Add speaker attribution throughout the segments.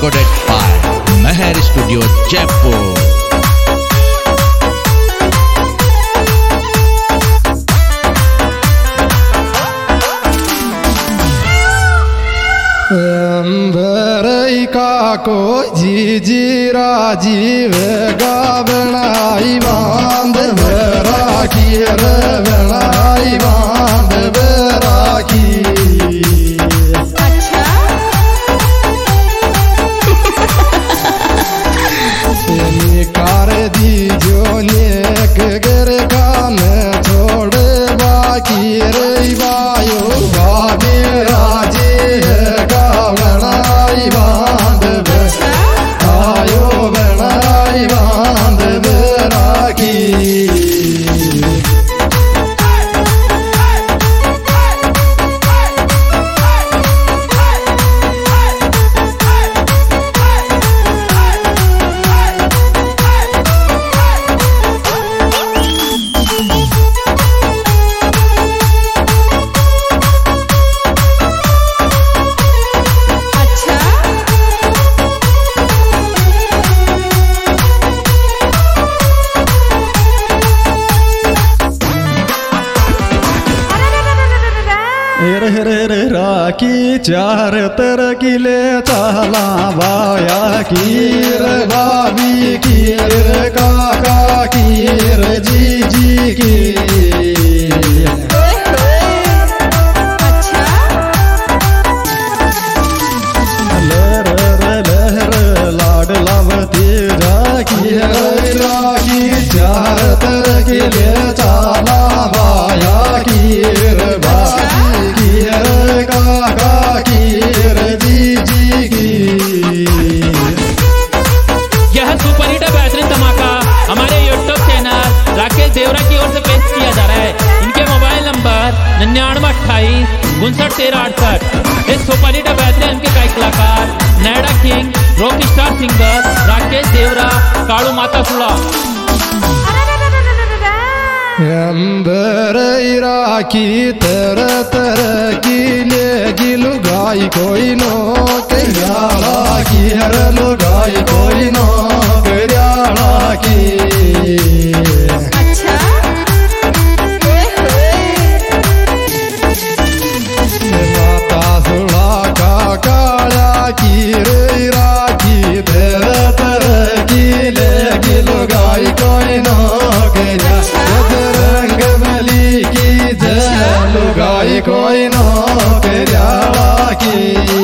Speaker 1: recorded by Meher Studio, Jaipur.
Speaker 2: को जी राजीव गावनाई बांध राखी रे बनाई बांध राखी।
Speaker 3: अच्छा
Speaker 2: कार दीजो नेक गर कान छोड़ बाकी रे बायो बाबे राजे गावनाई बांध आयो बनाई बांध राखी। राखी चार तर किले चाला बाया कीर भाभी कीर काका कीर जी की। लाड लावती राखी राखी चार तर किले चाला बाया कीर भाभी काका कीर जी की।
Speaker 4: यह सुपर हिट बेहतरीन धमाका हमारे यूट्यूब चैनल राकेश देवरा की ओर से पेश किया जा रहा है। इनके मोबाइल नंबर 9928 591368। इस सुपर हिट बेहतरीन इनके गायक कलाकार नैडा king rock star singer Rakesh Devra कालू माता सुड़ा।
Speaker 2: अंबर राखी तर तर की ले गिलु गाय कोई नो करियाला की हर लुगाई कोई नो करियाला की।
Speaker 3: अच्छा
Speaker 2: माता सुड़ा का काला की रे राखी तर तर की ले गिलु गाय कोई नो करिया लुगाई कोई नो करियाला की।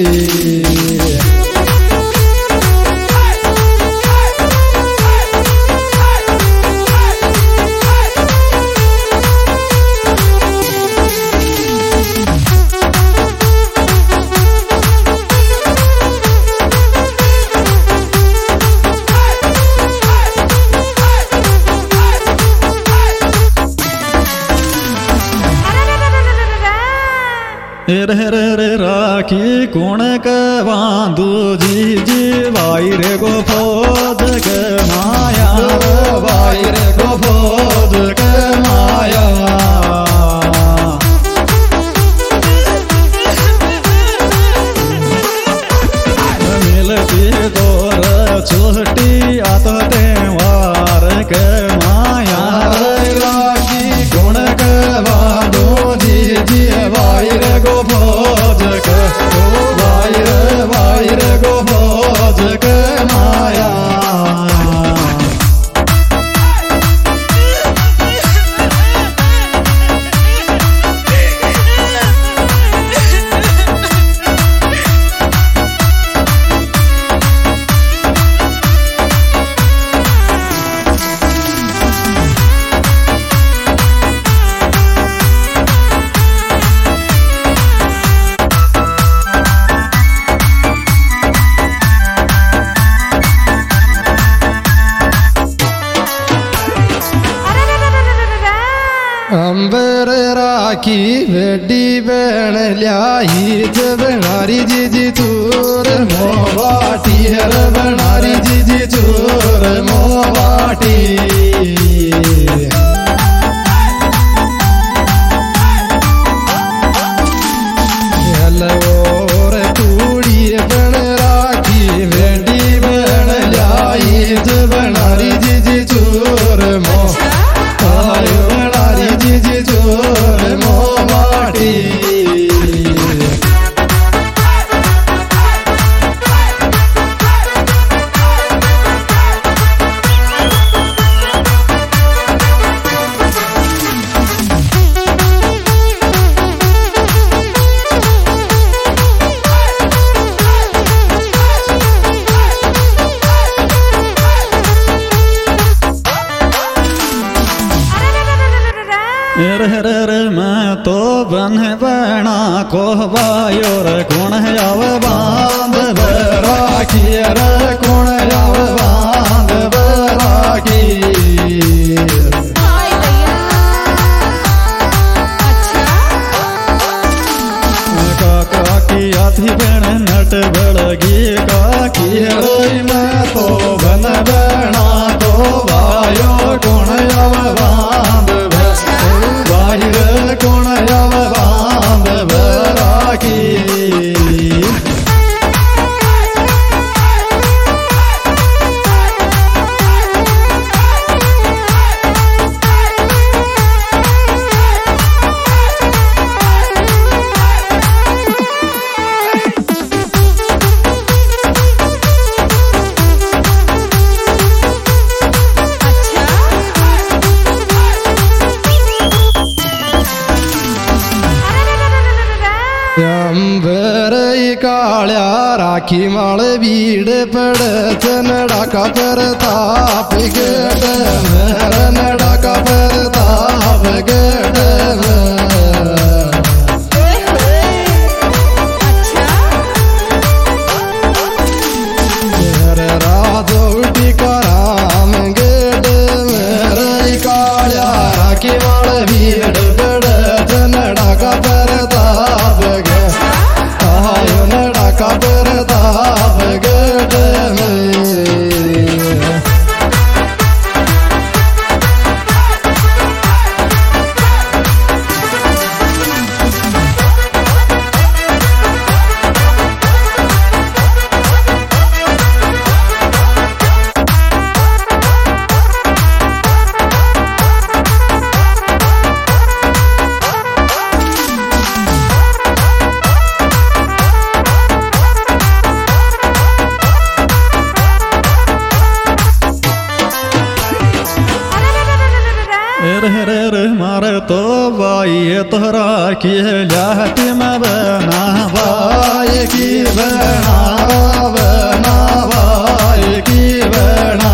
Speaker 2: राखी कौन के बांधू जी भाई रे गो फौज के माया भाई रे गो फौज के माया। मिलती तोर छोटी आत त्योहार के माया। राखी कौन के बांधू जी भाई रे गो फौज के भाई रे गो फौज के माया। अंबर राखी बेडी बहन ल्याही बनारी जी चूर मोवाटी हर बनारी जी चूर मोवाटी। और तूड़ी बन राखी तो बन बना को वायो रे कौन आव बांध राखी रे कौन आव बांध राखी काकी आधी बहन नट बड़गी काकी रे मैं तो बन बना तो वायो कौन आव बांध भाई रे कौन आव बांध राखी काळ्या राखी माळ बीड पडत नडाका परताप गड नडाका परताप गड राजोटी कराम गड काळ्या राखी माळ बीड पडत नडाका परताप गड परताप गड मारे तो बाई तोहरा की जाति में बना बाई की बना बना बाई की बना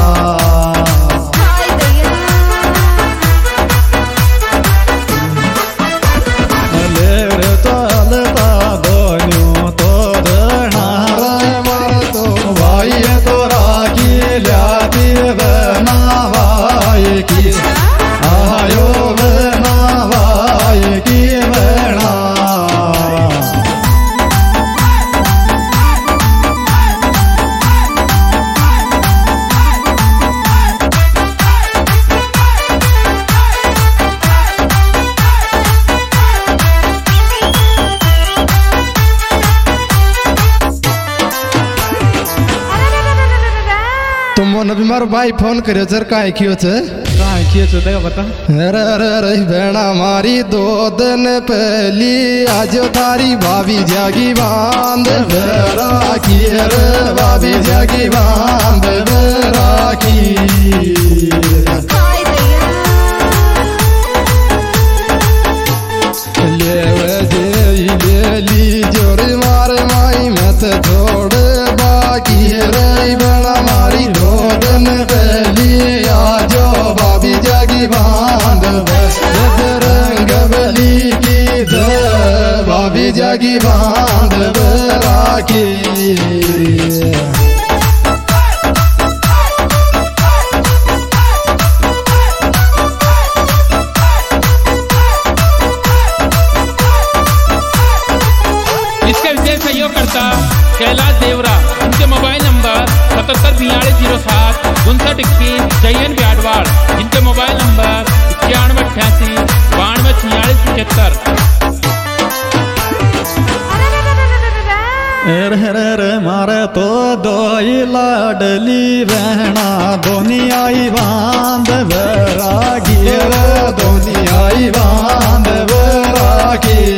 Speaker 2: ले रे चलता दोनों तो दना मार तो बाई तोहरा की जाति बना बाई की आयो बना भाई की बना तुम भी मारो भाई फोन करो सर काय कियो छे बता रे बेड़ा मारी 2 दिन पहली आज थारी भाभी जागी बांध राखी रे भाभी जागी बांध राखी ले ली जोरे मारे माई मत छोड़ बाकी रे बेड़ा मारी 2 दिन पहली आज भाभी जागी बांध रंग बली की भाभी जागी बांध राखी
Speaker 4: इसका विशेष सहयोगकर्ता कैलाश देवरा, उनके मोबाइल नंबर 774207 5921 जयन ब्याडवाड़, जिनके मोबाइल नंबर 9188 92 4675।
Speaker 2: मारे तो दोई लाडली बहना दोनियाई बांध राखी दोनियाई बांध राखी